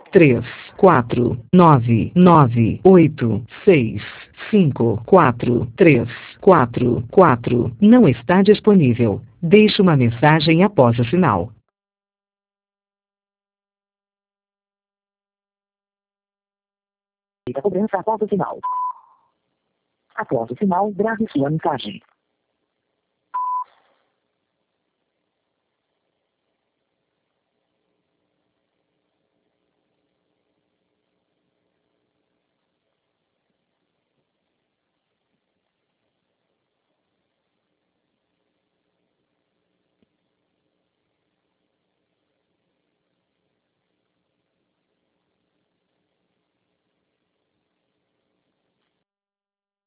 3, 4, 9, 9, 8, 6, 5, 4, 3, 4, 4, não está disponível. Deixe uma mensagem após o sinal. A cobrança após o sinal. Após o sinal, grave sua mensagem.